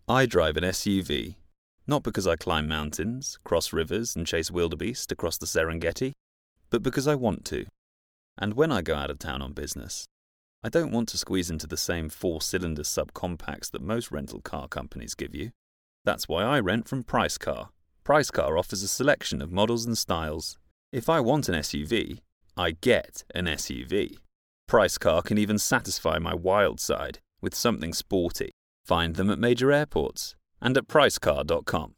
I drive an SUV, not because I climb mountains, cross rivers, and chase wildebeest across the Serengeti, but because I want to. And when I go out of town on business, I don't want to squeeze into the same 4-cylinder subcompacts that most rental car companies give you. That's why I rent from Price Car. Price Car offers a selection of models and styles. If I want an SUV, I get an SUV. Price Car can even satisfy my wild side with something sporty. Find them at major airports and at pricecar.com.